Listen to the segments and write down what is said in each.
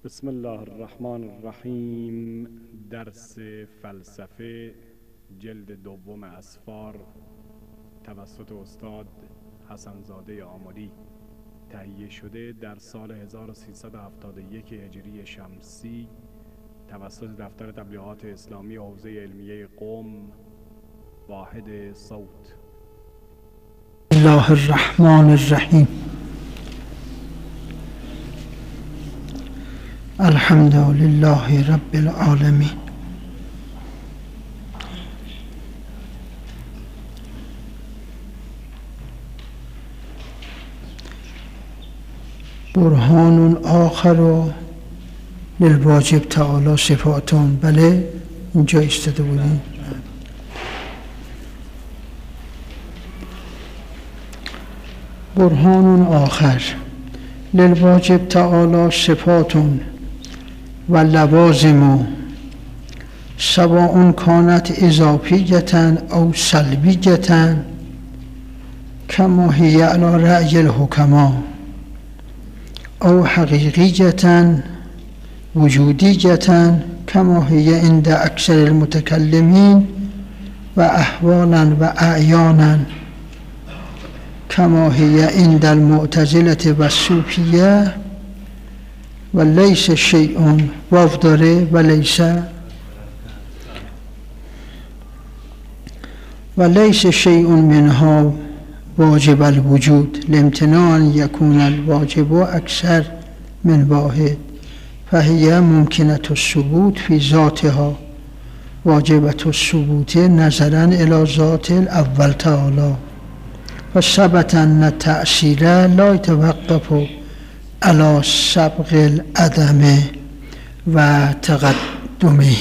بسم الله الرحمن الرحیم. درس فلسفه جلد دوم اسفار توسط استاد حسنزاده آملی تهیه شده در سال 1371 هجری شمسی توسط دفتر تبلیغات اسلامی حوزه علمیه قم. واحد صوت. الله الرحمن الرحیم. الحمد لله رب العالمین. برهان آخر للواجب تعالی صفاتون. بله اینجا ایستاده بودیم. برهان آخر للواجب تعالی صفاتون و لوازم سواء كانت اضافیة او سلبیة كما هي على رأي الحكماء او حقیقیة وجودیة كما هي عند اکثر المتکلمین و احوالا و اعیانا كما هي عند المعتزلة و الصوفیه و لیس شیء وافداره و لیس شیء منها واجب الوجود لامتناع ان یکون الواجب اکثر من واحد فهي ممکنة الثبوت في ذاتها واجبة الثبوت نظرا الى ذات الاول تعالی و ثبت ان التأثیر لا يتوقف على سبق العدم و تقدمه.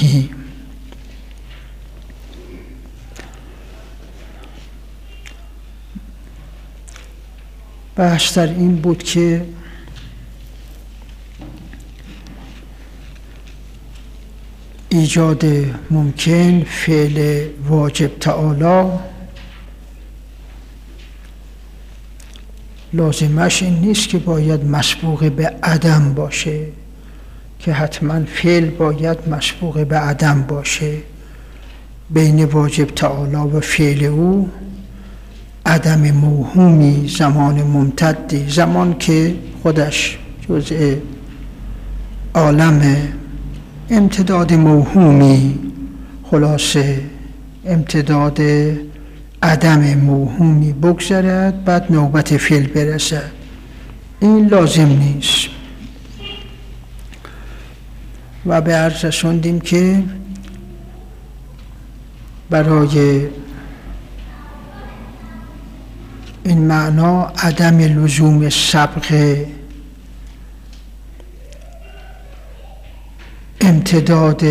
بحث در این بود که ایجاد ممکن فعل واجب تعالی لازمش این نیست که باید مسبوق به عدم باشه، که حتما فعل باید مسبوق به عدم باشه. بین واجب تعالی و فعل او عدم موهومی، زمان ممتدی، زمان که خودش جزء عالم، امتداد موهومی، خلاصه امتداد عدم موهومی بگذرد بعد نوبت فعل برسد. این لازم نیست. و به عرض رسوندیم که برای این معنا عدم لزوم سبق امتداد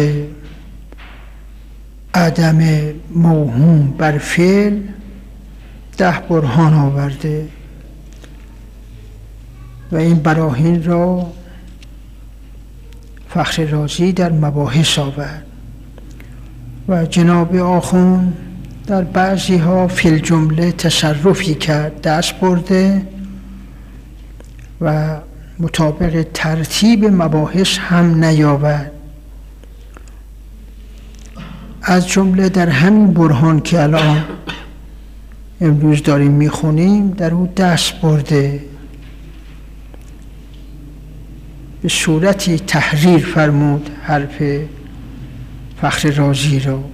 عدم موهوم بر فعل 10 برهان آورده و این براهین را فخر رازی در مباحث آورد و جناب آخوند در بعضی ها فی الجمله تصرفی کرد، دست برده و مطابق ترتیب مباحث هم نیاورد. از جمله در همین برهان که الان امروز داریم میخونیم در او دست برده، به صورتی تحریر فرمود حرف فخر رازی را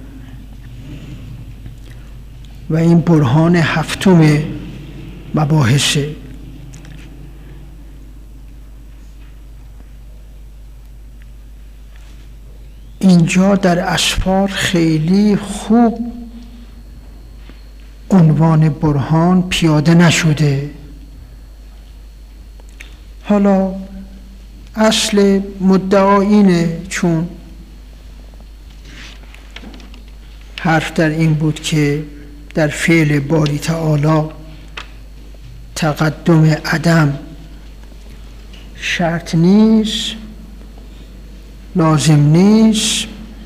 و این برهان هفتم مباحثه. اینجا در اسفار خیلی خوب عنوان برهان پیاده نشده. حالا اصل مدعا اینه، چون حرف در این بود که در فعل باری تعالی تقدم عدم شرط نیست، لازم نیست.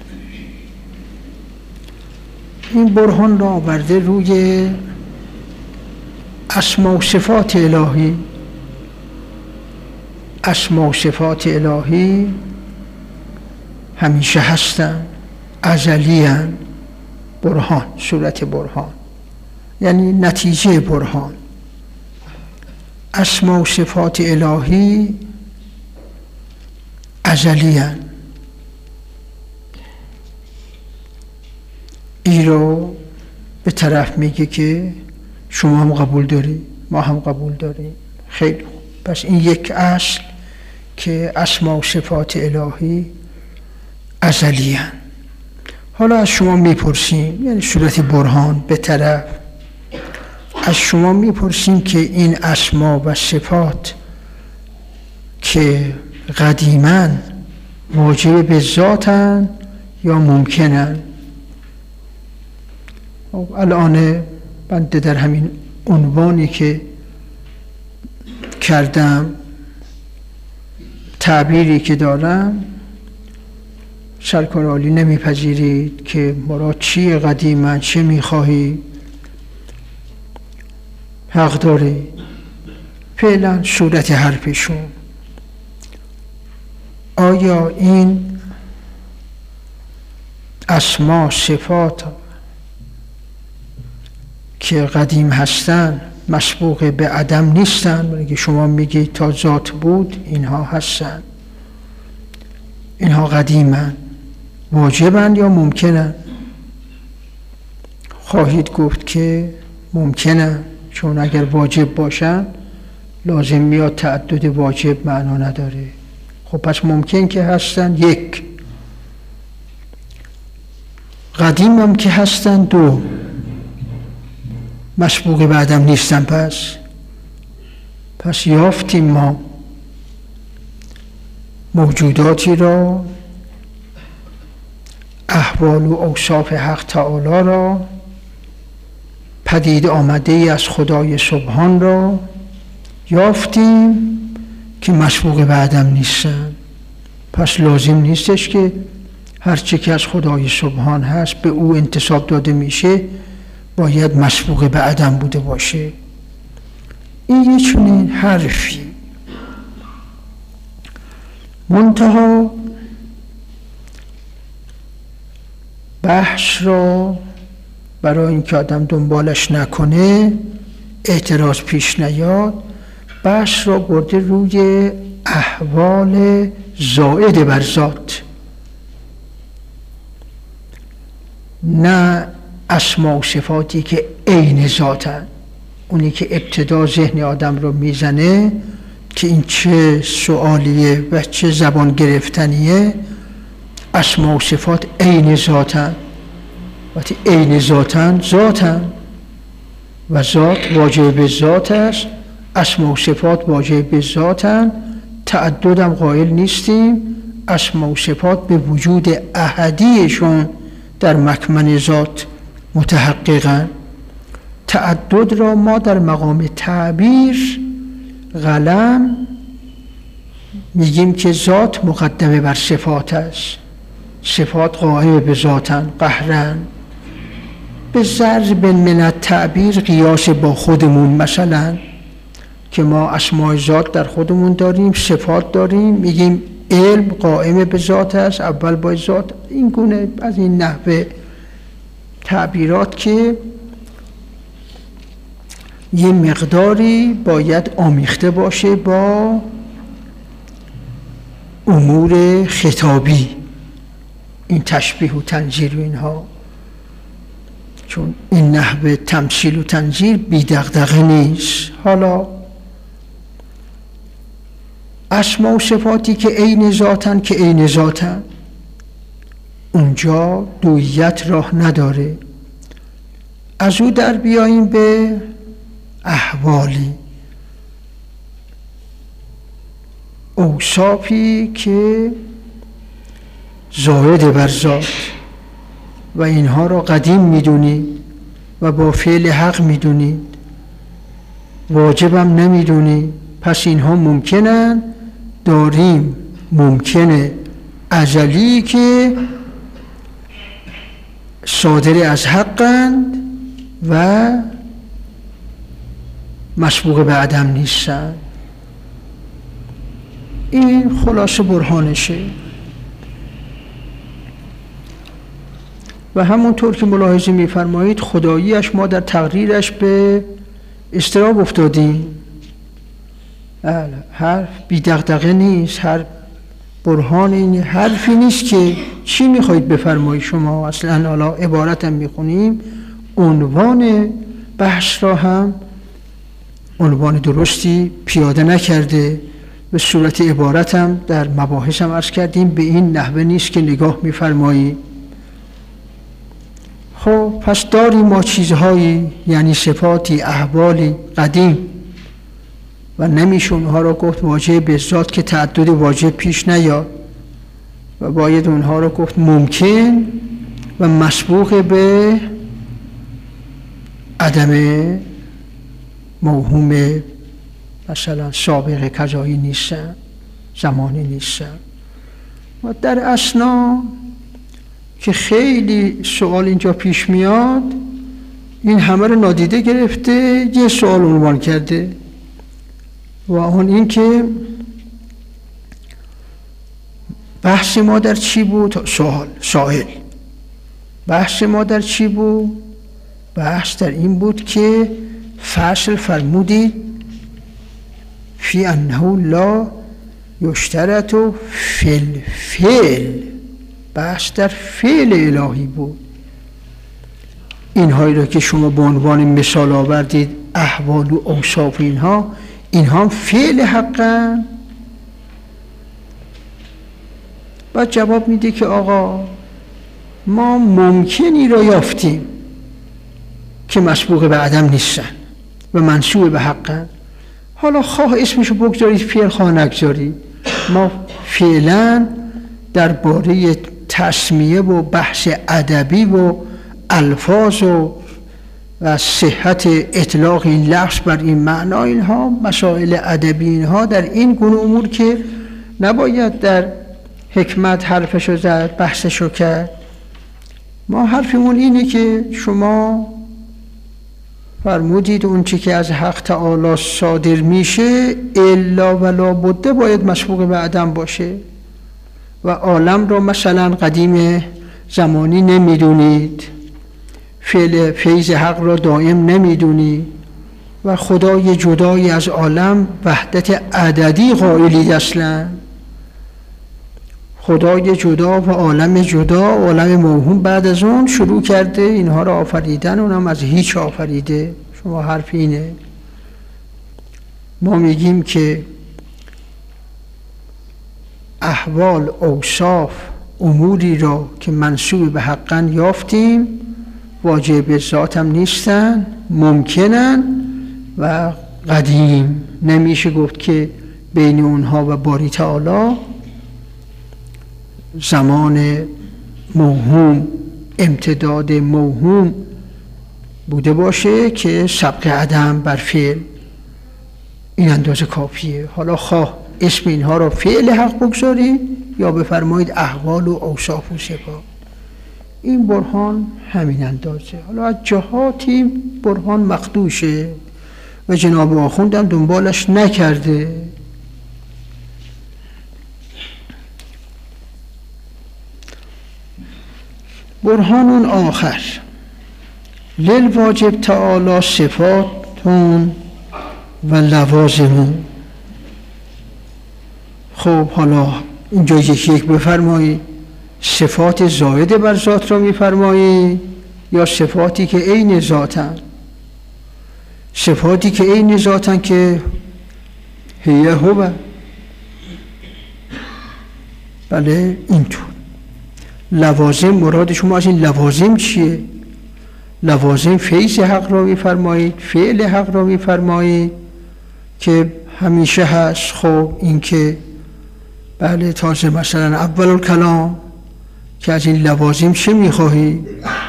این برهان را آورده روی اسما و صفات الهی اسما و صفات الهی همیشه هستن، ازلی هستن. برهان، صورت برهان یعنی نتیجه برهان. اسما و صفات الهی ازلی هستن. این رو به طرف میگه که شما هم قبول داری، ما هم قبول داریم. خیلی خوب. پس این یک اصل که اسما و صفات الهی ازلی هستن. حالا از شما میپرسیم، یعنی صورت برهان به طرف، از شما میپرسیم که این اسما و صفات که قدیما واجب به ذاتن یا ممکنن؟ الان بنده در همین عنوانی که کردم، تعبیری که دارم، سرکار عالی نمیپذیرید که مراد چیه قدیما، چه میخواهی؟ حق داری. فعلا صورت حرفشون، آیا این اسما صفات که قدیم هستن مسبوق به عدم نیستن؟ بلکه شما میگید تا ذات بود اینها هستن، اینها قدیمن، واجبن یا ممکنن؟ خواهید گفت که ممکنن، چون اگر واجب باشن لازم میاد تعدد واجب معنا نداره. خب پس ممکن که هستن، یک. قدیم هم که هستن، دو. مسبوق به عدم نیستن. پس یافتیم ما موجوداتی را، احوال و اوصاف حق تعالی را، پدید آمده ای از خدای سبحان را یافتیم که مسبوق به عدم نیستن. پس لازم نیستش که هر چی که از خدای سبحان هست به او انتساب داده میشه باید مسبوق به عدم بوده باشه. این یه چنین حرفی. منتها بحث را برای اینکه آدم دنبالش نکنه، اعتراض پیش نیاد، بحث را برده روی احوال زائد بر ذات، نه اسما و صفاتی که عین ذاتن. اونی که ابتدا ذهن آدم رو میزنه که این چه سوالیه و چه زبان گرفتنیه. اسما و صفات عین ذاتن، وقتی عین ذاتن و ذات واجب به ذات است، اسما و صفات واجب به ذاتن، تعددم قائل نیستیم. اسما و صفات به وجود احدیشون در مکمن ذات متحققن. تعدد را ما در مقام تعبیر قلم میگیم که ذات مقدمه بر صفات است، صفات قائم به ذاتن قهرن. به ضرب من التعبیر قیاس با خودمون، مثلا که ما اسماء ذات در خودمون داریم، صفات داریم، میگیم علم قائم به ذات است، اول با ذات. این گونه از این نحوه تعبیرات که یه مقداری باید آمیخته باشه با امور خطابی، این تشبیه و تنظیر و اینها، چون این نحوه تمثیل و تنظیر بی دغدغه نیست. حالا اسما و صفاتی که عین ذاتن که عین ذاتن، اونجا دویت راه نداره. از او در بیاییم به احوالی، اوصافی که زائد بر ذات و اینها را قدیم میدونید و با فعل حق میدونید، واجبم نمیدونید. پس اینها ممکنن، داریم ممکنه ازلی که صادر از حقند و مسبوق به عدم نیستن. این خلاصه برهانشه. و همونطور که ملاحظه می‌فرمایید خداییش ما در تقریرش به اضطراب افتادیم. حرف بی دغدغه نیست، هر برهان این حرفی نیست که چی میخواید بفرمایید شما. اصلا حالا عبارتم میخونیم، عنوان بحث را هم عنوان درستی پیاده نکرده. به صورت عبارتم در مباحثم عرض کردیم به این نحوه نیست که نگاه میفرمایید. خب پس داریم ما چیزهایی، یعنی صفاتی، احوالی قدیم و نمیشه اونها را گفت واجه به ذات که تعدد واجه پیش نیاد و باید اونها را گفت ممکن و مسبوق به عدم موهوم، مثلا سابقه کجایی نیستن، زمانی نیستن. و در اثنا که خیلی سوال اینجا پیش میاد، این همه رو نادیده گرفته یه سوال عنوان کرده و اون این که بحث ما در چی بود؟ سائل بحث ما در چی بود؟ بحث در این بود که فصل فرمودید فی انه لا یشترط فی الفعل، بحث در فعل الهی بود. اینهایی را که شما به عنوان مثال آوردید، احوال و اوصاف اینها هم فعل حقا. بعد جواب میده که آقا ما ممکنی را یافتیم که مسبوق به عدم نیستن و منصوب به حقا. حالا خواه اسمشو بگذارید فعل، خواه نگذارید، ما فعلا درباره تسمیه و بحث ادبی و الفاظ و صحت اطلاق این لفظ بر این معنا، اینها مسائل ادبی، اینها در این گونه امور که نباید در حکمت حرفشو زد، بحثشو کرد. ما حرفمون اینه که شما فرمودید اون چی که از حق تعالی صادر میشه الا ولا بده باید مسبوق به عدم باشه و عالم رو مثلا قدیم زمانی نمیدونید، فیض حق را دائم نمیدونید و خدای جدایی از عالم وحدت عددی قائلید. اصلا خدای جدا و عالم جدا، عالم موهوم بعد از اون شروع کرده اینها را آفریدن، اونم از هیچ آفریده. شما حرف اینه. ما میگیم که احوال، اوصاف، اموری را که منسوب به حقا یافتیم واجب ذات هم نیستن، ممکنن و قدیم. نمیشه گفت که بین اونها و باری تعالی زمان موهوم، امتداد موهوم بوده باشه که سبق عدم بر فعل این اندازه کافیه. حالا خواه اسم اینها را فعل حق بگذارید یا بفرمایید احوال و اوصاف و صفات. این برهان همین اندازه. حالا از جهاتی برهان مخدوشه و جناب آخوند هم دنبالش نکرده. برهان آخر للواجب تعالی صفاتون و لوازمون. خب حالا اینجا یک بفرمایید، صفات زائد بر ذات را میفرمایید یا صفاتی که عین ذاتن؟ صفاتی که عین ذاتن که هی هو. بله اینطور. لوازم، مراد شما از این لوازم چیه؟ لوازم فیض حق را میفرمایید، فعل حق را میفرمایید که همیشه هست. خب این که بله تازه مثلا اول الکلام که از این لوازم چه میخواهید؟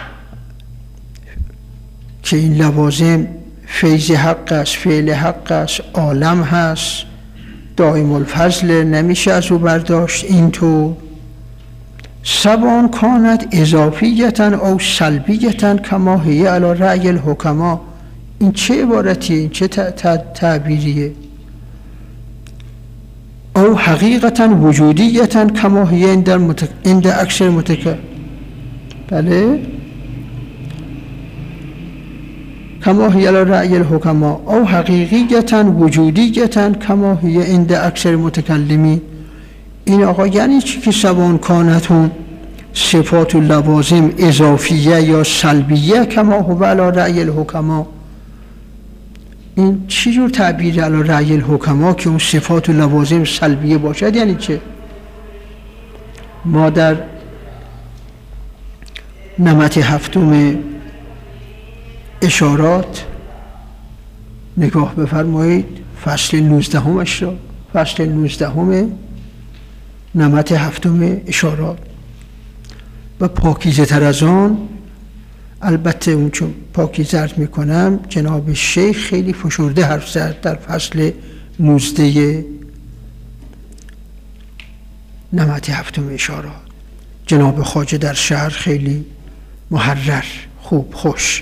که این لوازم فیض حق است، فعل حق است، عالم هست، دائم الفضل، نمیشه از او برداشت. اینطور سبان کانت اضافیتن او سلبیتن کما هی علی رأی الحکما. این چه عبارتیه؟ این چه تعبیریه؟ او حقیقتا وجودیتا کما هی عند اکثر متکلم. بله، کما هی علی رأی الحکما او حقیقیتا وجودیتا کما هی عند اکثر متکلمین. این آقا یعنی چی که سواء کانت صفات و لوازم اضافیه یا سلبیه کما هو علی رأی الحکما؟ این چی جور تعبیر علی رأی الحکما که اون صفات و لوازم سلبیه باشد؟ یعنی چه؟ ما در نمط هفتم اشارات نگاه بفرمایید، فصل 19 را، فصل 19 نمط هفتم اشارات. و پاکیزه تر از آن، البته اون چون پاکیزه عرض میکنم جناب شیخ خیلی فشرده حرف زد در فصل 19 نمط هفتم اشارات. جناب خواجه در شهر خیلی محرر، خوب، خوش.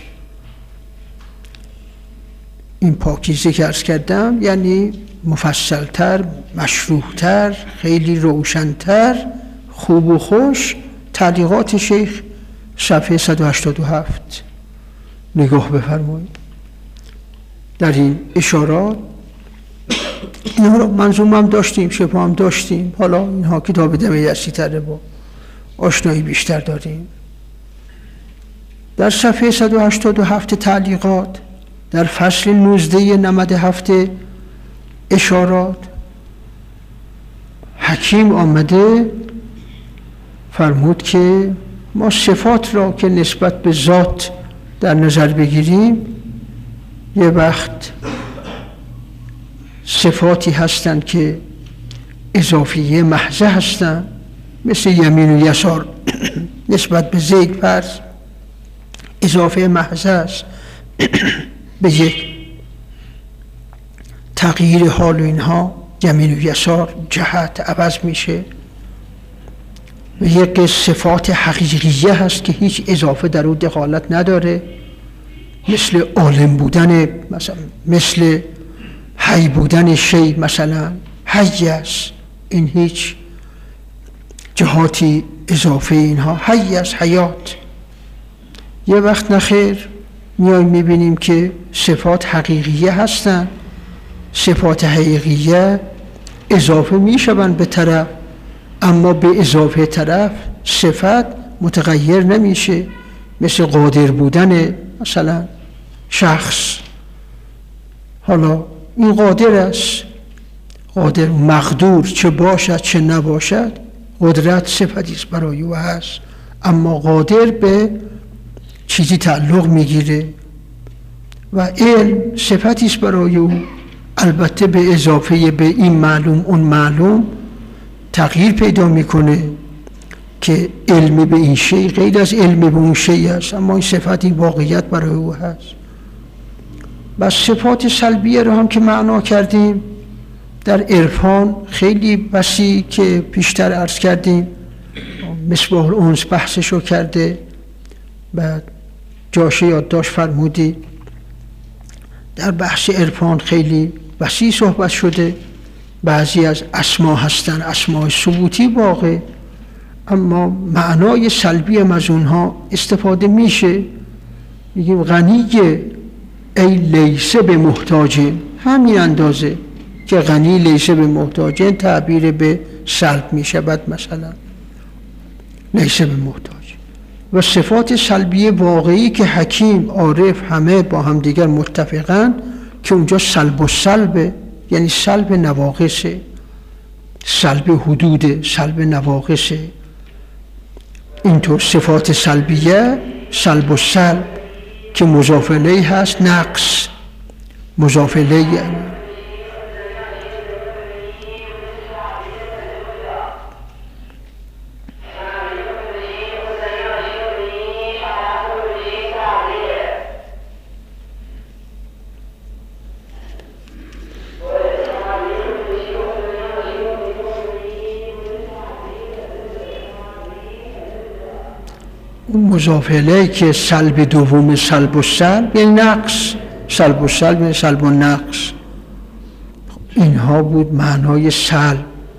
این پاکیزه که عرض کردم یعنی مفصلتر، مشروحتر، خیلی روشنتر، خوب و خوش. تعلیقات شیخ صفحه 187 نگاه بفرمایید. در این اشارات اینها رو منظوم هم داشتیم، شبه هم داشتیم، حالا اینها کتاب دم یسی تره با آشنایی بیشتر داریم. در صفحه 187 تعلیقات در فصل 19 نمد هفته اشارات حکیم آمده فرمود که ما صفات را که نسبت به ذات در نظر بگیریم، یه وقت صفاتی هستند که اضافیه محضه هستند، مثل یمین و یسار نسبت به زید فرض اضافه محضه است به یک تغییر حال و اینها یمین و یسار جهت عوض میشه. و یک صفات حقیقیه هست که هیچ اضافه در او دخالت نداره، مثل عالم بودن، مثلا مثل حی بودن شی، مثلا حی است، این هیچ جهاتی اضافه اینها، حی است، حیات. یه وقت نخیر میایم میبینیم که صفات حقیقیه هستن، صفات حقیقیه اضافه میشوند به طرف، اما به اضافه طرف صفت متغیر نمیشه، مثل قادر بودن مثلا شخص. حالا این قادر است، قادر مقدور چه باشد چه نباشد، قدرت صفتی است برای او هست، اما قادر به چیزی تعلق میگیره و علم صفتی است برای او، البته به اضافه به این معلوم اون معلوم تغییر پیدا میکنه که علمی به این شی غیر از علمی به اون شی است، اما این صفتی واقعیت برای او هست. بس صفات سلبیه رو هم که معنا کردیم در عرفان خیلی وسیع که پیشتر عرض کردیم، مصباح الانس بحثشو کرده، بعد جاشه یادداشت فرمودی در بحث عرفان خیلی وسیع صحبت شده. بعضی از اسما هستن اسماء ثبوتی واقع، اما معنای سلبی هم از اونها استفاده میشه. میگیم غنیه ای لیسه به محتاجه، همین اندازه که غنی لیسه به محتاجه تعبیر به سلب میشه، بعد مثلا لیسه به محتاج. و صفات سلبی واقعی که حکیم عارف همه با هم دیگر متفقن که اونجا سلب و سلبه، یعنی سلب نواقصه، سلب حدود، سلب نواقصه. اینطور صفات سلبیه سلب و سلب که مضاف الیه هست، نقص مضاف الیه. اون مضاف الیه که سلب دوم سلب و سلب یعنی نقص، سلب و سلب یعنی سلب و نقص. اینها بود معنای سلب.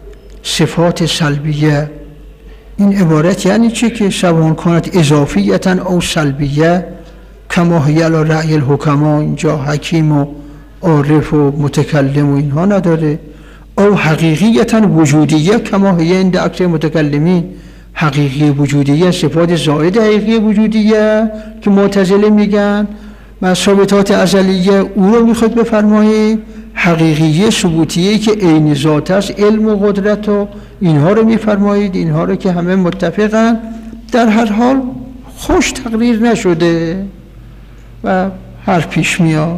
صفات سلبیه. این عبارت یعنی چه؟ که سواء کانت اضافیتن او سلبیه کما هی علی رأی الحکما، اینجا حکیم و عارف و متکلم و اینها نداره، او حقیقیتن وجودیه کما هی عند اکثر متکلمین، حقیقی وجودیه صفات زائد حقیقی وجودیه که معتزله میگن و ثابتات ازلیه او رو میخواد بفرمایید، حقیقیه ثبوتیه که عین ذات است، علم و قدرت و اینها رو میفرمایید، اینها رو که همه متفقن. در هر حال خوش تقریر نشده و هر پیش میاد.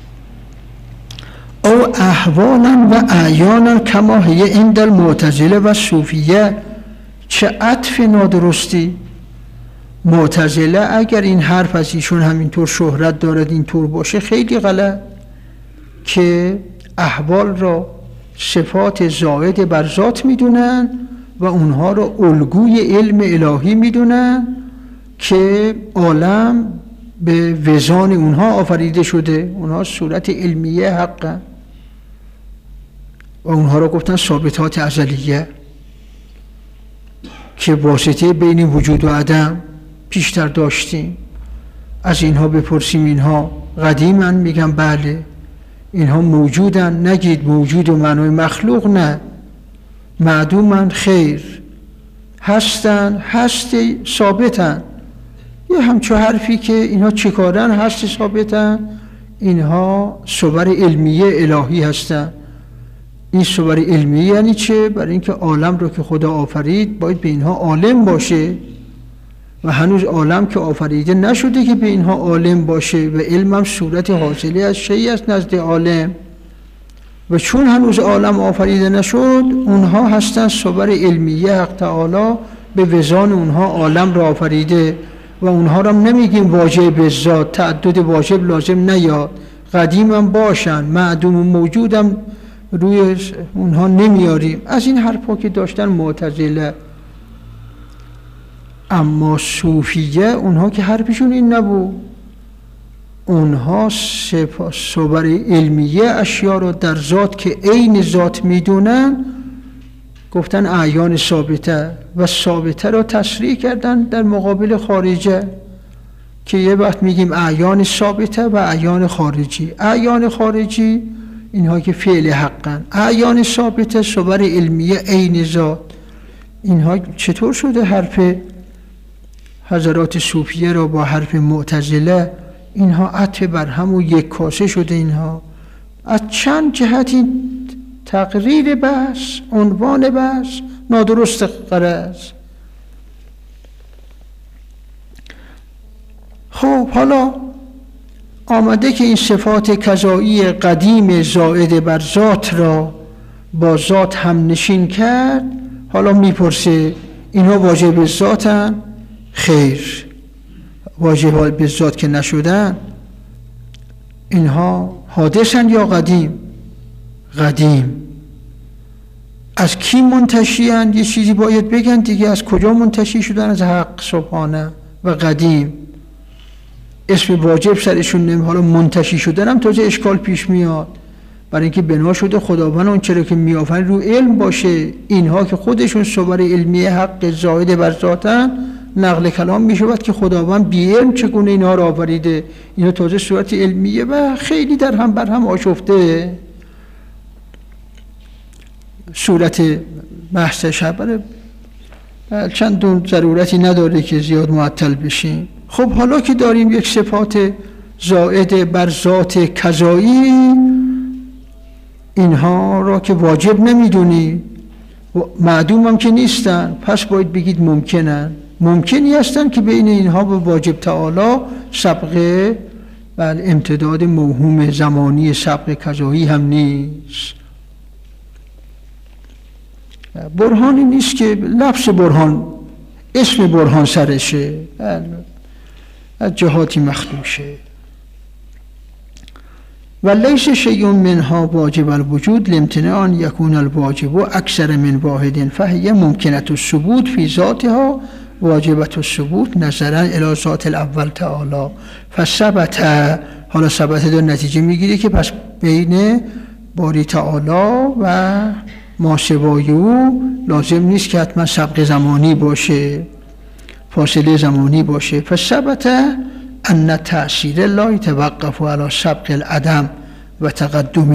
او احوالا و اعیانا کما هی عند المعتزله و صوفیه. چه عطف نادرستی! معتزله اگر این حرف از ایشون همینطور شهرت دارد اینطور باشه خیلی غلط، که احوال را صفات زائد بر ذات میدونن و اونها را الگوی علم الهی میدونن که عالم به وزان اونها آفریده شده، اونها صورت علمیه حقا و اونها را گفتن ثابتات ازلیه که واسطه بین وجود و عدم پیشتر داشتیم. از اینها بپرسیم اینها قدیمن؟ میگن بله. اینها موجودن؟ نگید موجود و معنای مخلوق، نه. معدومن؟ خیر. هستن؟ هستی ثابتن. یه همچو حرفی که اینها چیکارن؟ هستی ثابتن. اینها صور علمیه الهی هستن. این صور علمیه یعنی چه؟ برای اینکه عالم رو که خدا آفرید باید به اینها عالم باشه و هنوز عالم که آفریده نشده که به اینها عالم باشه و علم هم صورت حاصله از شیء است نزد عالم و چون هنوز عالم آفریده نشد اونها هستن صور علمیه حق تعالی به وزان اونها عالم را آفریده و اونها را نمیگیم واجب به ذات، تعدد واجب لازم نیاد، قدیم هم باشن، معدوم و موجود هم روی اونها نمیاریم. از این حرفا که داشتن معتزله. اما صوفیه اونها که حرفشون این نبود، اونها صور علمیه اشیا رو در ذات که عین ذات میدونن گفتن اعیان ثابته و ثابته رو تصریح کردن در مقابل خارجه که یه وقت میگیم اعیان ثابته و اعیان خارجی. اعیان خارجی اینها که فعل حقن، اعیان ثابته صور علمیه عین ذات. اینها چطور شده حرف حضرات صوفیه را با حرف معتزله اینها عطف بر هم و یک کاسه شده؟ اینها از چند جهت این تقریر بحث، عنوان بحث نادرست غرض. خب حالا آمده که این صفات کذایی قدیم زائد بر ذات را با ذات هم نشین کرد. حالا میپرسه اینها واجب ذاتن؟ خیر، واجب به ذات که نشدن. اینها حادثن یا قدیم؟ قدیم. از کی منتشی‌اند؟ یه چیزی باید بگن دیگه. از کجا منتشی شدن؟ از حق سبحانه. و قدیم اسم واجب سرشون نمی، حالا منتشی شدن هم تازه اشکال پیش میاد، برای اینکه بنا شده خداوند اون چرا که میآفرین رو علم باشه. اینها که خودشون صور علمیه حق زائد بر ذاتن، نقل کلام میشود که خداوند بی علم چگونه اینها را آفریده، اینا تازه صورت علمیه و خیلی در هم بر هم آشفته. صورت بحث شبر چندون ضرورتی نداره که زیاد معطل بشیم. خب حالا که داریم یک صفات زائد بر ذات کذایی، اینها را که واجب نمیدونی، معدوم هم که نیستن، پس باید بگید ممکنن. ممکنی هستن که بین اینها و واجب تعالی سبق و امتداد موهوم زمانی سبق کذایی هم نیست. برهانی نیست که لفظ برهان، اسم برهان سرشه، از جهاتی مخدوشه. و لیس شیء منها واجب الوجود لامتناع ان یکون الواجب اکثر من واحد فهی ممکنه الثبوت فی ذاتها واجبت الثبوت نظرا الی ذات الاول تعالی فثبت. حالا ثبت داره نتیجه میگیری که پس بین باری تعالی و ماسوای او لازم نیست که حتما سبق زمانی باشه، فاصله زمانی باشه. فثبت ان تأثیر لا یتوقف علی سبق العدم و تقدمه.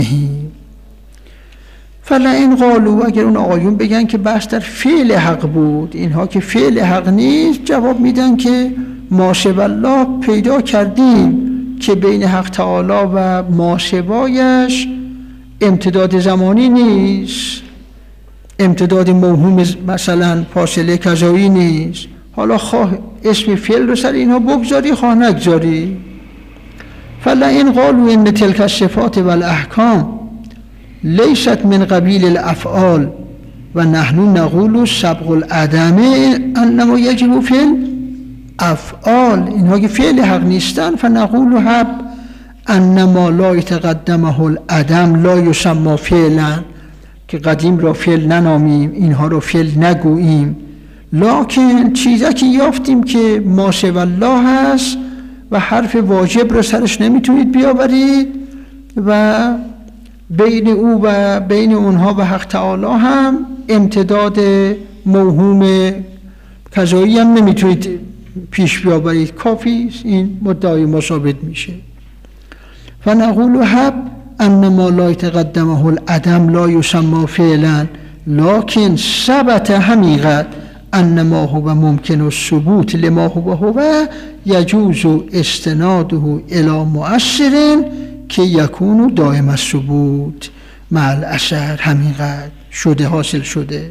فلئن قالوا، اگر اون آقایون بگن که بحث در فعل حق بود، اینها که فعل حق نیست، جواب میدن که ما سوی الله پیدا کردیم که بین حق تعالی و ما سوایش امتداد زمانی نیست، امتداد موهوم مثلا فاصله کذایی نیست. حالا خواه اسم فعل رو سر اینها بگذاری خواه نگذاری. فلئن قالوا ان تلك الصفات والاحکام لیست من قبیل الافعال و نحن نقول سبق العدم انما یجب فعل افعال، اینها که فعل حق نیستن، فنقول حب انما لا یتقدمه العدم لا یسمى فعلا، که قدیم را فعل ننامیم، اینها را فعل نگوییم. لکن چیزی که یافتیم که ما سوی الله هست و حرف واجب را سرش نمیتونید بیاورید و بین او و بین اونها و حق تعالی هم امتداد موهوم کذایی هم نمیتونید پیش بیاورید، کافی این مدعای ما ثابت میشه. فنقول حب انما لا یتقدمه العدم لا یسمى فعلا لكن ثبت حقیقت انما هو ممکن الثبوت لما هو یجوز استناده الى مؤثر که یکون دائم الثبوت مع الاثر. حقیقت شده، حاصل شده.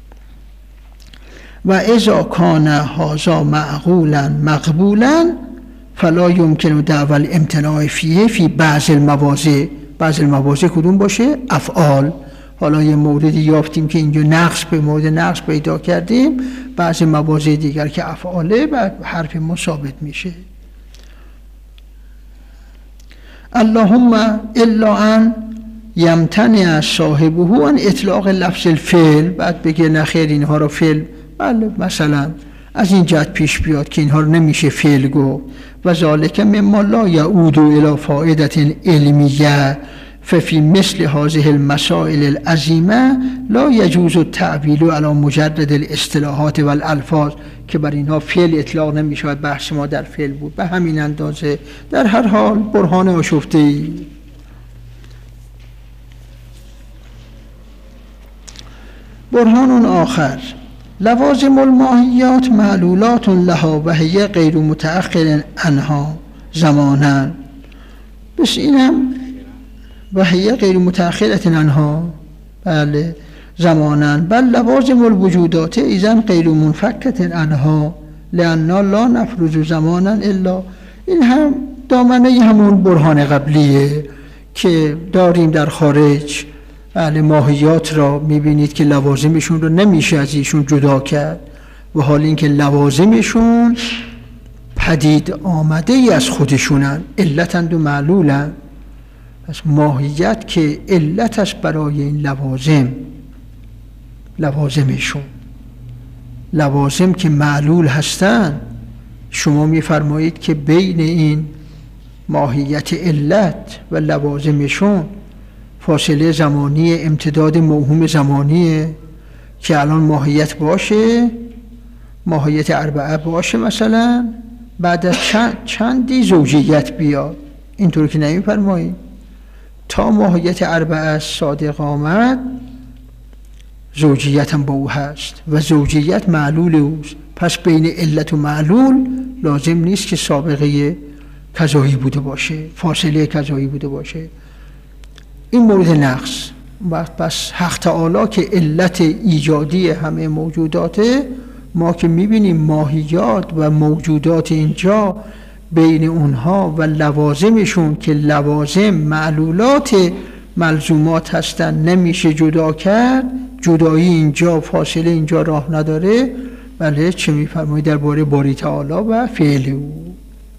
و اذا کان هذا معقولا مقبولا فلا یمکن دعوی الامتناع فیه فی بعض المواضع. بعض المواضع کدوم باشه؟ افعال. حالا یه موردی یافتیم که اینجا نقص به مورد نقص پیدا کردیم، بعض مواضع دیگر که افعاله و حرف ما ثابت میشه. اللهم الا ان یمتنع صاحبه ان اطلاق لفظ الفعل. بعد بگه نخیر اینها رو فعل، بله مثلا از این جهت پیش بیاد که اینها رو نمیشه فعل گفت. و ذالک مما لا یعود الی فائده علمیه ففی مثل هذه المسائل العظیمه لا یجوز التعویل علی مجرد الاصطلاحات والالفاظ، که بر اینها فعل اطلاق نمیشود. بحث ما در فعل بود. به همین اندازه در هر حال برهان آشفته‌ای. برهان آخر لوازم الماهیات معلولات لها و هی غیر متأخر عنها زمانا. بس اینم و هی غیر متأخرة عنها، بله زمانا، بل لوازم الوجودات ایزن غیر منفکة عنها لأننا لا نفرض زمانا الا. این هم دامنه همون برهان قبلیه که داریم در خارج. بله ماهیات را میبینید که لوازمشون رو نمیشه از ایشون جدا کرد، و حال اینکه لوازمشون پدید آمده ای از خودشونن، علتند و معلولن. پس ماهیت که علت است برای این لوازمشون، لوازم که معلول هستن، شما میفرمایید که بین این ماهیت علت و لوازمشون فاصله زمانی امتداد موهوم زمانیه که الان ماهیت باشه، ماهیت اربعه باشه مثلا، بعد از چندی زوجیت بیاد. اینطور که نمیفرمایید. تا ماهیت اربعه صادق آمد زوجیت هم با او هست و زوجیت معلول اوست. پس بین علت و معلول لازم نیست که سابقه کذایی بوده باشه، فاصله کذایی بوده باشه. این مورد نقص. وقت پس حق تعالی که علت ایجادی همه موجوداته، ما که میبینیم ماهیات و موجودات اینجا بین اونها و لوازمشون که لوازم معلولات ملزومات هستن نمیشه جدا کرد، جدایی اینجا، فاصله اینجا راه نداره. بله چه میفرمایید درباره باری تعالی و فعل او؟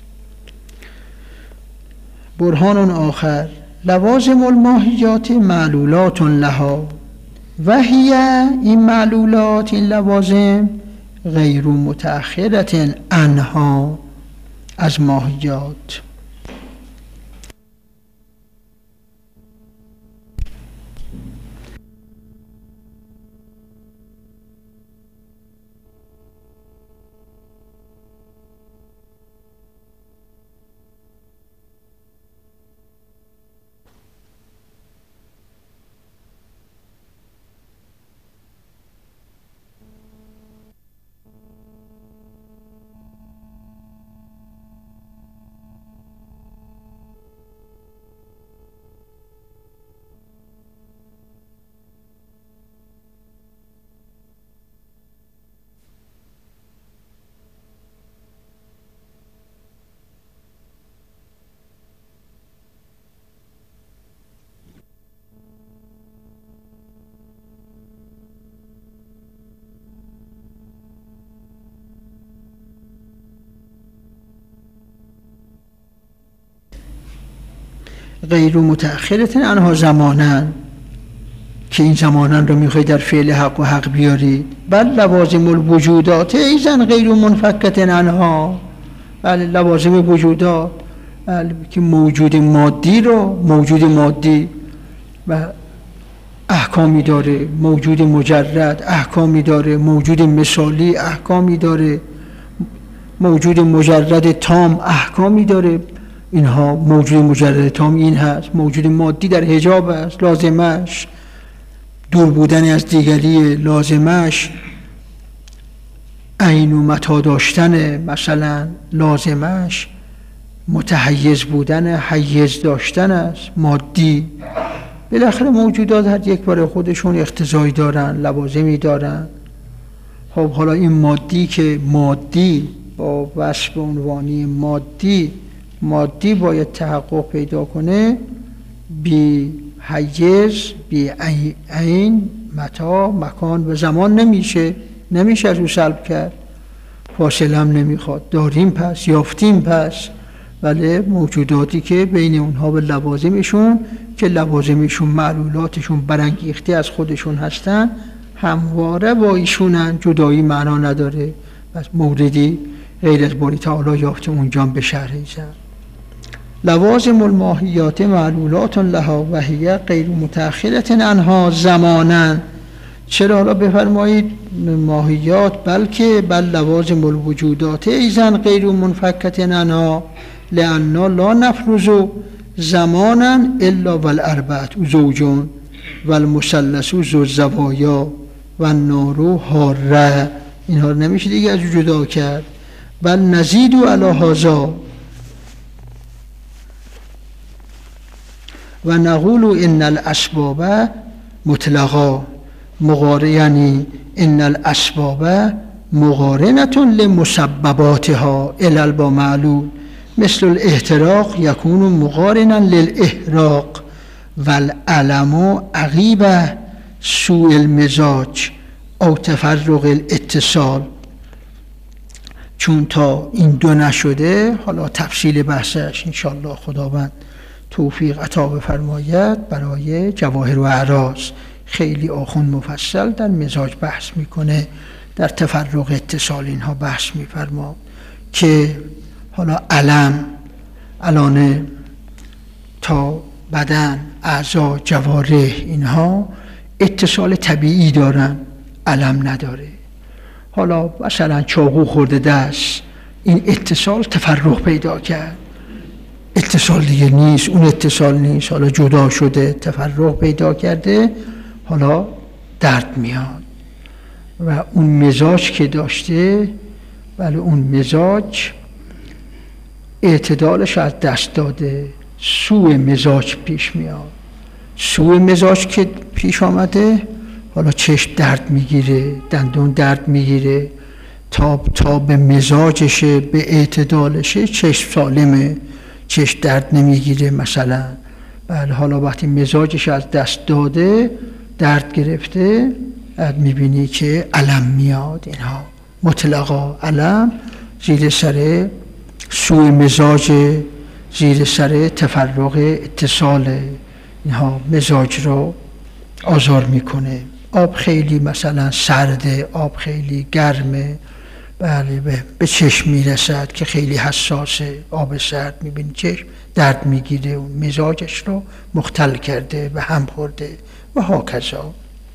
برهان آخر لوازم الماهیات معلولات لها و هی، این معلولات، این لوازم غیر متأخرة عنها، از ماهیات. غیر متأخرة عنها زمانا، که این زمانا رو میخوای در فعل حق و حق بیارید. بل لوازم الوجودات ایضا غیر منفکة عنها، بله لوازم وجودات، بله که موجود مادی رو، موجود مادی و احکامی داره، موجود مجرد احکامی داره، موجود مثالی احکامی داره، موجود مجرد تام احکامی داره. اینها موجود مجرد تام این هست. موجود مادی در حجاب است، لازمش دور بودن از دیگری، لازمش عین و متا داشتن، مثلا لازمش متحیز بودن، حیز داشتن است مادی. بالاخره موجودات هر یک برای خودشون اقتضایی دارن، لوازمی دارن. خب حالا این مادی که مادی با وصف عنوانی مادی باید تحقق پیدا کنه، بی حیز، بی عین، متا، مکان و زمان نمیشه از او سلب کرد. فاصله هم نمیخواد. داریم پس، یافتیم پس. ولی موجوداتی که بین اونها و لوازمشون، که لوازمشون معلولاتشون برانگیخته از خودشون هستن، همواره با ایشونن، جدایی معنا نداره. بس موردی غیر از باری تعالی یافته اونجا به شرحی زد. لوازم الماهیات معلولات لها و هی غیر متأخرة عنها زمانا. چرا حالا بفرمایید ماهیات، بلکه بل لوازم الوجودات ایضا غیر منفکة عنها لأننا لا نفرض زمانا الا والاربعة زوجون والمثلث ذو الزوایا والنار حاره. اینها رو نمیشه دیگه از جدا کرد. بل نزید علی هذا و نقول ان الاسباب مطلقا مقارنه، یعنی ان الاسباب مقارنه لمسبباتها الی با معلول، مثل الاحتراق یکون مقارنا للاحراق والعلم عقیب سوء المزاج او تفرق الاتصال. چون تا این دو نشده، حالا تفصیل بحثش انشاءالله خداوند توفیق عطا بفرماید، برای جواهر و اعراض خیلی آخون مفصل در مزاج بحث میکنه، در تفرق اتصال اینها بحث میفرما که حالا علم الان تا بدن، اعضا، جوارح اینها اتصال طبیعی دارن، علم نداره. حالا مثلا چاقو خورده دست، این اتصال تفرق پیدا کرد، اتصال دیگه نیست، اون اتصال نیست، حالا جدا شده، تفرق پیدا کرده، حالا درد میاد. و اون مزاج که داشته، ولی اون مزاج اعتدالش از دست داده، سوء مزاج پیش میاد. سوء مزاج که پیش آمده، حالا چشم درد میگیره، دندون درد میگیره، تا به مزاجشه، به اعتدالشه، چشم سالمه، چشم درد نمیگیره مثلا. بله، حالا وقتی مزاجش از دست داده، درد گرفته، میبینی که علم میاد. اینها مطلقا علم زیر سر سوء مزاج، زیر سر تفرق اتصال، اینها مزاج رو آزار میکنه. آب خیلی مثلا سرده، آب خیلی گرمه، بله به چشم میرسد که خیلی حساسه، آب سرد میبینی چشم درد میگیره، اون مزاجش رو مختل کرده و هم خورده و هاکذا.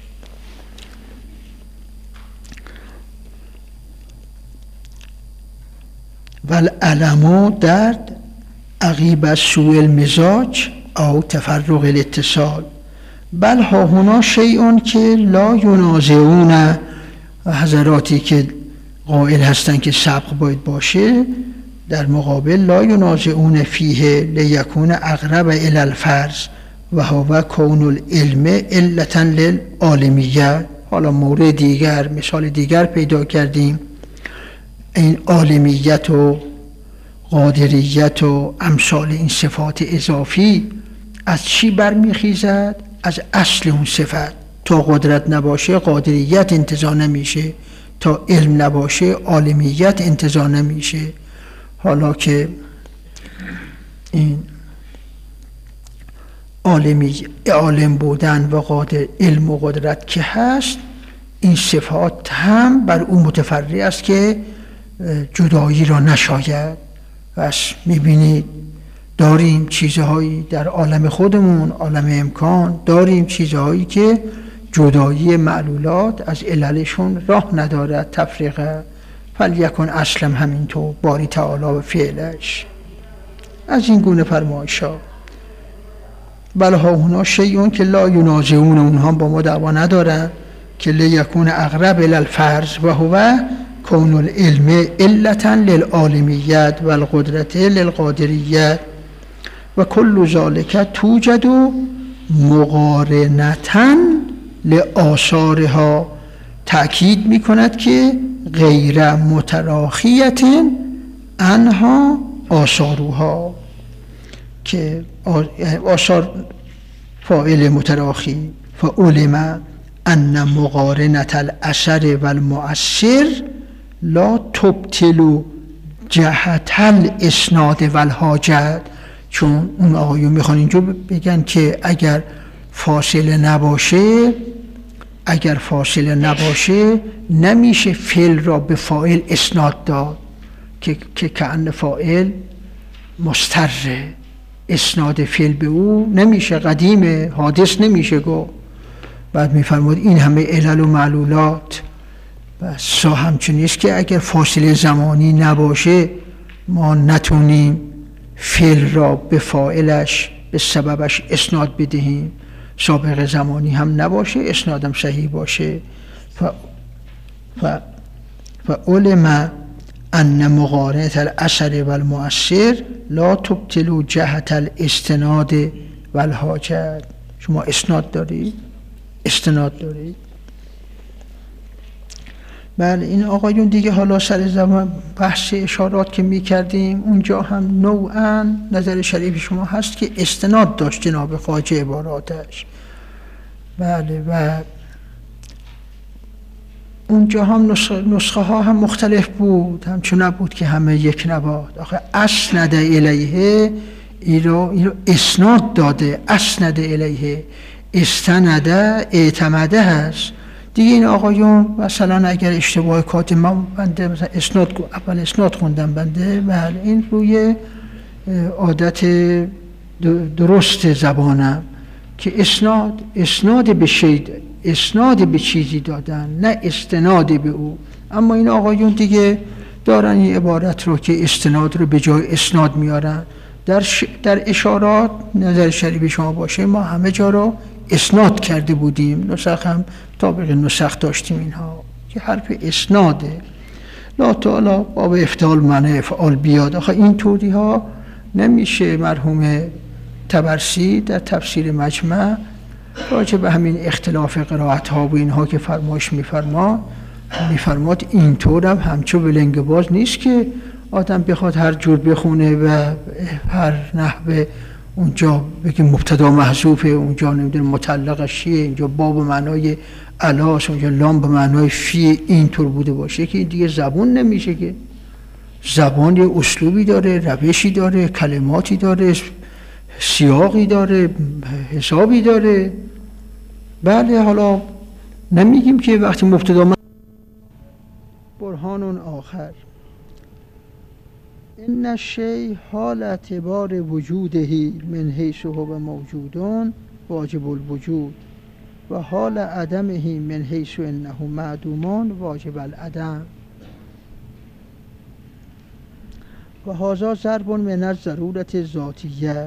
والعلم درد عقیب سوء المزاج او تفرق الاتصال. بل ها هنا شیئون که لا ینازعون، حضراتی که قائل هستن که سبق باید باشه، در مقابل لا ینازعون فیه لیکون اقرب الی الفرض و هو کون العلم علتا للعالمیه. حالا مورد دیگر، مثال دیگر پیدا کردیم. این عالمیت و قادریت و امثال این صفات اضافی از چی برمیخیزد؟ از اصل اون صفت. تا قدرت نباشه قادریت انتزاع نمیشه، تا علم نباشه عالمیت انتزاع نمیشه. حالا که این عالم بودن و قادر علم و قدرت که هست، این صفات هم بر او متفرع است که جدایی را نشاید. پس میبینید داریم چیزهایی در عالم خودمون، عالم امکان، داریم چیزهایی که جدایی معلولات از عللشون راه ندارد، تفریقه. فلیکن اصلا همینطور باری تعالی و فعلش از این گونه فرمایشا. بله ها اونا شیعون که لا ینازعون، اونها با ما دعوا ندارن که لیکون اقرب الالفرض و هو کون العلم علتا للعالمیت و القدرت للقادریت و کل ذالک توجد مقارنتا لآثارها. تأکید میکند که غیر متراخیت انها آثارها، که آثار فاعل متراخی. فعلم ان مقارنة الاثر و المؤثر لا تبطل جهت الاسناد و الحاجت. چون اون آقایون میخوان اینجا بگن که اگر فاصله نباشه نمیشه فعل را به فاعل اسناد داد، که کأن فاعل مستره، اسناد فعل به او نمیشه، قدیمه، حادث نمیشه گفت. بعد میفرمود این همه علل و معلولات بس همچنین است که اگر فاصله زمانی نباشه ما نتونیم فعل را به فاعلش، به سببش اسناد بدهیم. سابق زمانی هم نباشه، اسنادم صحیح باشه. فعلم ان مقارنة الاثر و المؤثر لا تبطل جهت الاستناد و الحاجت. شما اسناد دارید، استناد دارید. بله این آقایون دیگه حالا سر زمان بحث اشارات که می کردیم اونجا هم نوعا نظر شریف شما هست که استناد داشت جناب خواجه عباراتش. بله و اونجا هم نسخه ها هم مختلف بود، همچون نبود که همه یک نباد. آخه اسند الیه ایرو اسناد داده، اسند الیه، استنده اعتمده هست دیگه. این آقایون مثلا اگر اشتباه کاتب من بنده مثلا اول اسناد خوندم بنده، بله این روی عادت درست زبانم که اسناد به چیزی دادن، نه استناد به او. اما این آقایون دیگه دارن این عبارت رو که استناد رو به جای اسناد میارن. در اشارات نظر شریف شما باشه ما همه جا رو اسناد کرده بودیم، نسخ هم طابق نسخ داشتیم اینها که حرف اسناده. لا تعالی باب افتعال معنی افعال بیاد. آخه این طوری ها نمیشه. مرحوم طبرسی در تفسیر مجمع راجع به همین اختلاف قرائت ها و اینها که فرمایش میفرماد اینطور هم همچو بلنگ باز نیست که آدم بخواد هر جور بخونه و هر نحوه اونجا بگه مبتدا محذوفه، اونجا نمیدونه مطلقش چیه، اینجا با به معنای علاس، اونجا لام به معنای فی، اینطور بوده باشه که دیگه زبون نمیشه. که زبان یه اسلوبی داره، روشی داره، کلماتی داره، سیاقی داره، حسابی داره. بله حالا نمیگیم که وقتی مبتدا برهان آخر این الشیء حال اعتبار وجوده من حیث هو موجودون واجب الوجود و حال عدمه من حیث انه معدومون واجب العدم و هذا ضرب من الضرورة ذاتیه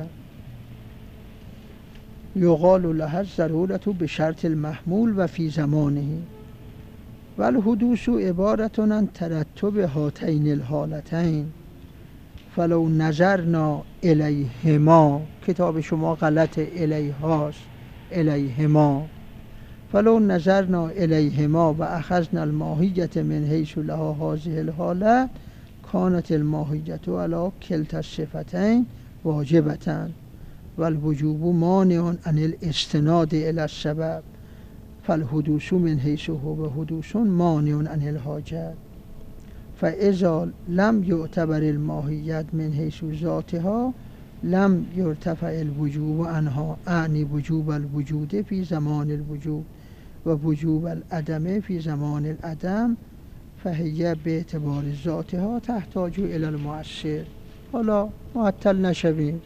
یقال لها الضرورة بشرط المحمول و فی زمانه و الحدوث عبارة عن ترتب هاتین الحالتین فلو نظرنا الیهما، کتاب شما غلط الیهاست، الیهما، فلو نظرنا الیهما و اخذنا الماهیة من حیث لها هذه الحالة کانت الماهیة علی کلتا الصفتین واجبة و الوجوب مانع عن الاستناد الى السبب فالحدوث من حیث هو حدوث مانع عن الحاجت فاذا لم يعتبر الماهیت من حیث ذاتها لم یرتفع الوجوب عنها اعنی وجوب الوجود فی زمان الوجود و وجوب العدم فی زمان العدم فهیه به اعتبار ذاتها تحتاج الی المؤثر. حالا معطل نشویم.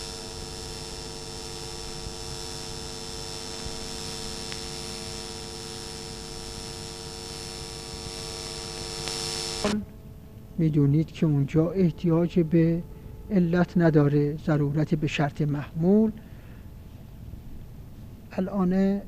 میدونید که اونجا احتیاج به علت نداره، ضرورت به شرط محمول. الان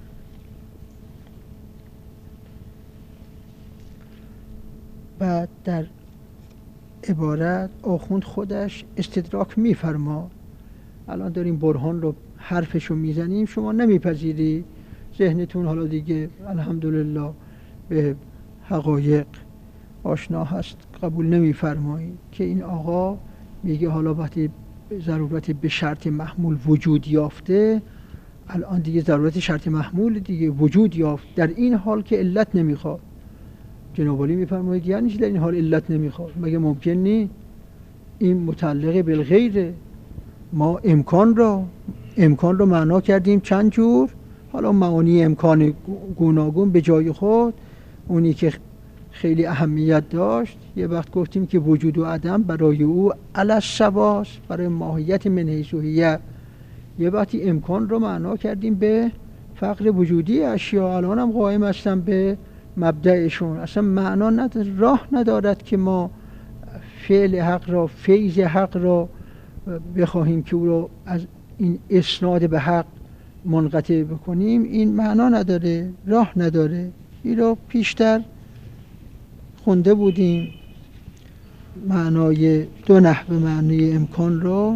بعد در عبارت آخوند خودش استدراک میفرما. الان داریم برهان رو حرفشو میزنیم، شما نمیپذیری، ذهنتون حالا دیگه الحمدلله به حقایق آشنا هست، قبول نمیفرمایید که این آقا میگه حالا وقتی ضرورت به شرط محمول وجود یافته، الان دیگه ضرورت شرط محمول دیگه وجود یافت، در این حال که علت نمیخواد. جناب عالی میفرمایید یعنی چی در این حال علت نمیخواد؟ مگه ممکن نی؟ این متعلق بالغیره. ما امکان رو معنا کردیم چند جور، حالا معانی امکان گوناگون به جای خود. اونی که خیلی اهمیت داشت یه وقت گفتیم که وجود و عدم برای او علی السواس، برای ماهیت من حیث هی. یه وقتی امکان رو معنا کردیم به فقر وجودی اشیا، الان هم قائم هستم به مبدأشون. اصلا معنا نداره، راه ندارد که ما فعل حق را، فیض حق را بخواهیم که او را از این اسناد به حق منقطع بکنیم. این معنا نداره، راه نداره. این را پیشتر خونده بودیم، معنای دو نحو معنی امکان را.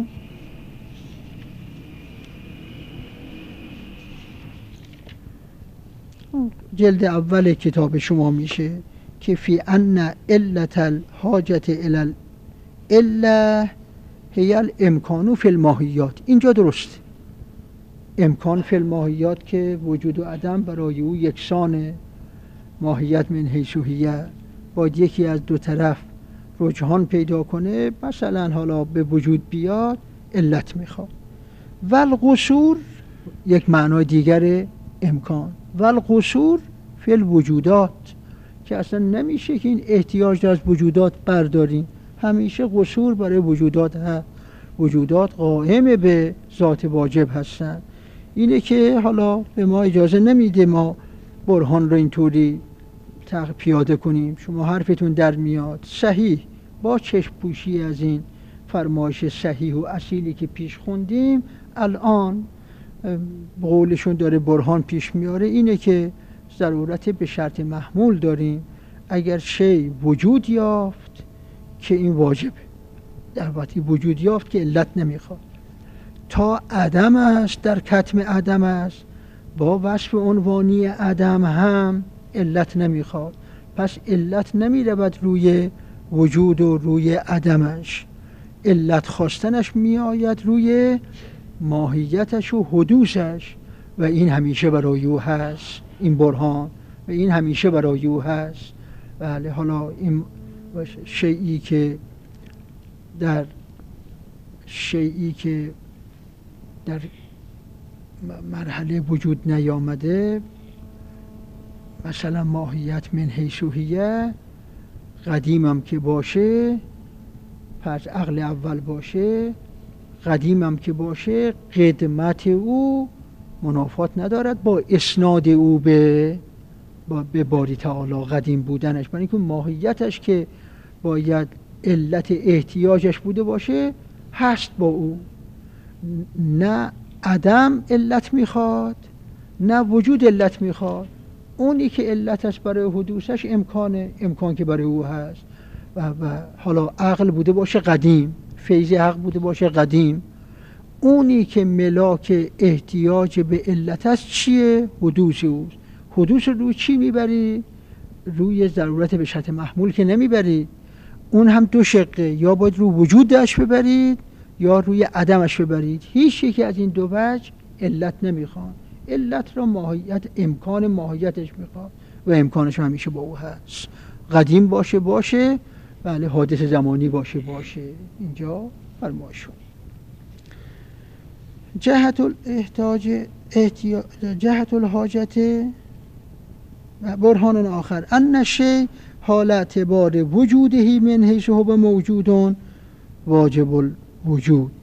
جلد اول کتاب شما میشه که فی ان علت الحاجت الی الا هی الامکان فی الماهیات. اینجا درست، امکان فی الماهیات که وجود و عدم برای او یکسان، ماهیت من حیث هی، باید یکی از دو طرف رجحان پیدا کنه، مثلا حالا به وجود بیاد، علت میخواد. والقصور یک معنای دیگر امکان، والقصور فی الوجودات، که اصلا نمیشه که این احتیاج از وجودات برداریم، همیشه قصور برای وجودات هست. وجودات قائم به ذات واجب هستن. اینه که حالا به ما اجازه نمیده ما برهان رو اینطوری پیاده کنیم. شما حرفتون در میاد صحیح، با چشم پوشی از این فرمایش صحیح و اصیلی که پیش خوندیم، الان قولشون داره برهان پیش میاره، اینه که ضرورت به شرط محمول داریم. اگر شی وجود یافت که این واجبه، در وقتی وجود یافت که علت نمیخواد. تا عدم است، در کتم عدم است، با وصف عنوانی عدم هم علت نمیخواد. پس علت نمیرود روی وجود و روی عدمش، علت خواستنش میآید روی ماهیتش و حدوثش، و این همیشه برای او هست، این برهان، و این همیشه برای او هست. بله، حالا این شیئی که در مرحله وجود نیامده، مثلا ماهیت من حیث هی، قدیمم که باشه، پس عقل اول باشه، قدیمم که باشه، قدمت او منافات ندارد با اسناد او به باری تعالی قدیم بودنش، برای اینکه ماهیتش که باید علت احتیاجش بوده باشه هست با او. نه عدم علت میخواد نه وجود علت میخواد. اونی که علتش برای حدوثش امکان که برای او هست، و حالا عقل بوده باشه قدیم، فیض حق بوده باشه قدیم. اونی که ملاک احتیاج به علت است چیه؟ حدوث اوست. حدوث روی چی میبری؟ روی ضرورت به شرط محمول که نمیبری. اون هم دو شقه، یا باید روی وجودش ببرید یا روی عدمش ببرید. هیچ یکی از این دو وجه علت نمیخوان. علت را ماهیت، امکان ماهیتش میخواد و امکانش همیشه با او هست. قدیم باشه، بله، حادث زمانی باشه. اینجا فرمایش شد. جهت الحاجت برهان آخر ان شی حال اعتبار وجوده من حیث هو موجودون واجب الوجود.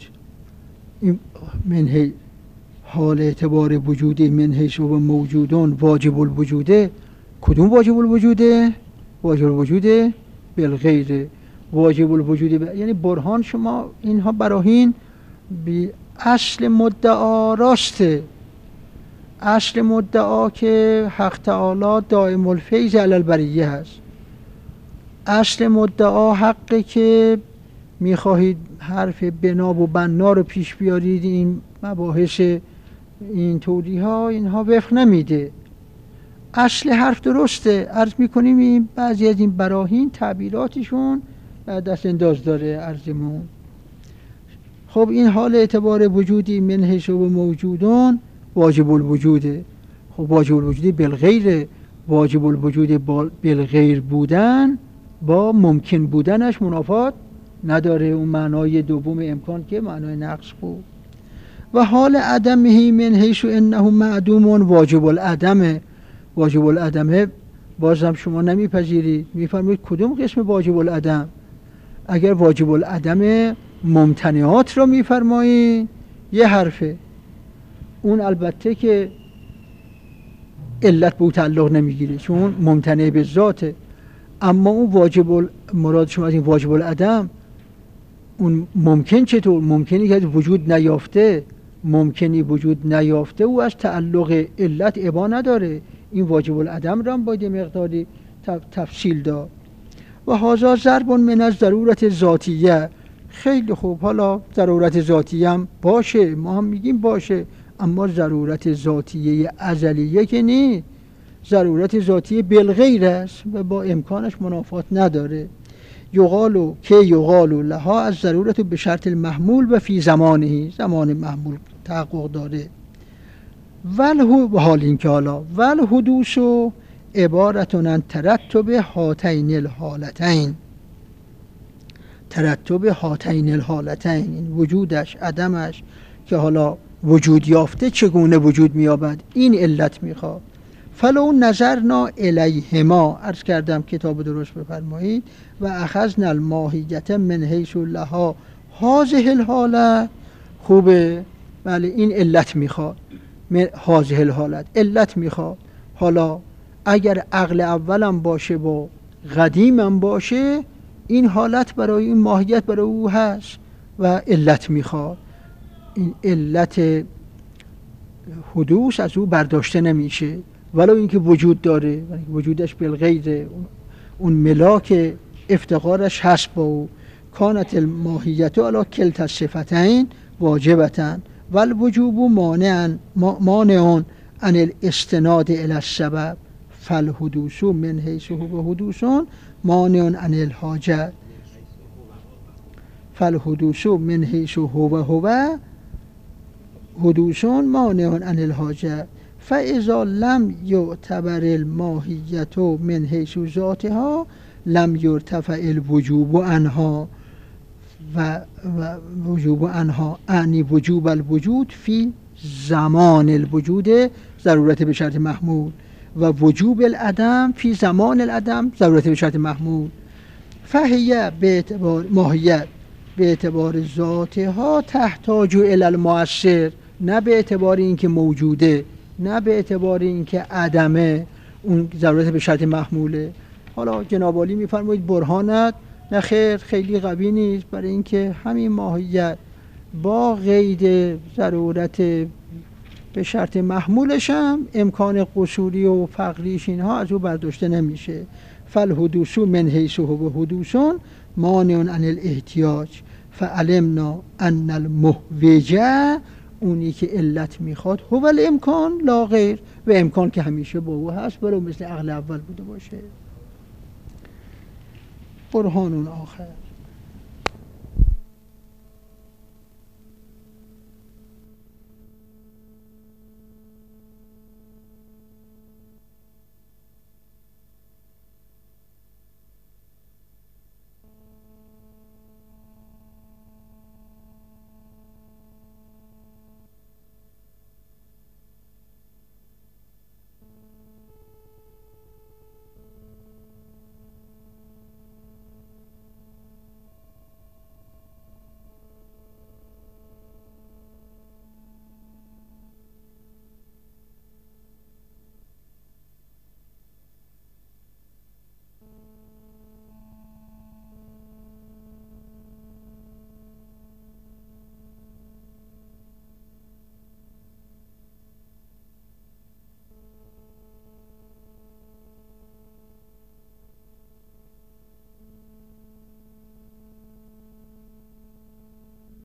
من حیث حال اعتبار وجوده من حیث هو موجودون واجب الوجوده. کدوم واجب الوجوده؟ واجب الوجوده بالغیر. واجب الوجوده یعنی برهان شما اینها براهین بی اصل مدعا راسته. اصل مدعا که حق تعالی دائم الفیض علی البریه هست. اصل مدعا حقه که میخواهید حرف بنا و بنا رو پیش بیارید، این مباحث این توضیح ها اینها وفق نمیده. اصل حرف درسته. عرض میکنیم این بعضی از این براهین تعبیراتشون دست انداز داره عرضمون. خب این حال اعتبار وجودی من حیث و موجودون واجب الوجوده. خب واجب الوجود بالغیر، واجب الوجود بالغیر بودن با ممکن بودنش منافات نداره. اون معنای دوم امکان که معنای نقص بود. و حال عدمه من حیث انه معدوم واجب العدمه. واجب العدمه بازم شما نمیپذیرید. میفرمایید کدوم قسم واجب العدم؟ اگر واجب العدم ممتنعات رو میفرمایید یه حرفه، اون البته که علت به تعلق نمیگیره چون ممتنع به ذاته. اما اون واجب مراد شما از این واجب العدم اون ممکن چطور؟ ممکنی که وجود نیافته، ممکنی وجود نیافته او از تعلق علت ابا نداره. این واجب العدم رو هم باید یه مقداری تفصیل داد. و هذا ضرب من از ضرورت ذاتیه. خیلی خوب، حالا ضرورت ذاتیه هم باشه، ما هم میگیم باشه، اما ضرورت ذاتیه ازلیه که نی، ضرورت ذاتیه بالغیر است و با امکانش منافات نداره. یقالو که یقالو لها از ضرورت به شرط المحمول و فی زمانه، زمان محمول تحقق داره. حال این که حالا والحدوث عبارتون عن ترتب هاتین الحالتین. ترتب هاتین الحالتین، این وجودش عدمش که حالا وجود یافته چگونه وجود می‌یابد، این علت میخواد. فلو نظرنا الیهما، عرض کردم کتاب درست بفرمایید، و اخذنا الماهیت من حیث لها هذه الحالت. خوبه، بله این علت میخواد. هذه الحالت علت میخواد. حالا اگر عقل اولم باشه و قدیمم باشه، این حالت برای این ماهیت برای او هست و علت میخواد. این علت حدوث از او برداشته نمیشه ولو اینکه وجود داره، وجودش بالغیره، اون ملاک افتقارش هست با او. کانت الماهیت علی کلتا الصفتین واجبتن والوجوب مانع عن الاستناد الی السبب فالحدوث من حیث هو حدوث مانع عن الحاجت. فالحدوث من حیث هو حدوث مانع عن الحاجت. فاذا لم یعتبر الماهیت من حیث ذاتها لم یرتفع الوجوب عنها و وجوب عنها اعنی وجوب الوجود فی زمان الوجود ضرورت به شرط محمول و وجوب العدم فی زمان العدم ضرورت به شرط محمول. فهیه به اعتبار ماهیت به اعتبار ذاتها تحتاج الی المؤثر، نه به اعتبار اینکه موجوده، نه به اعتبار اینکه عدمه، اون ضرورت به شرط محموله. حالا جناب عالی میفرمایید برهانت نه خیر خیلی قوی نیست، برای اینکه همین ماهیت با قید ضرورت به شرط محمولش هم امکان قصوری و فقریش اینها از او برداشته نمیشه. فالحدوث من حیث هو حدوث مانع عن الاحتیاج فعلمنا ان المحوجه، اونی که علت میخواد هو الامکان لا غیر، و امکان که همیشه با او هست ولو مثل عقل اول بوده باشه. برهان آخر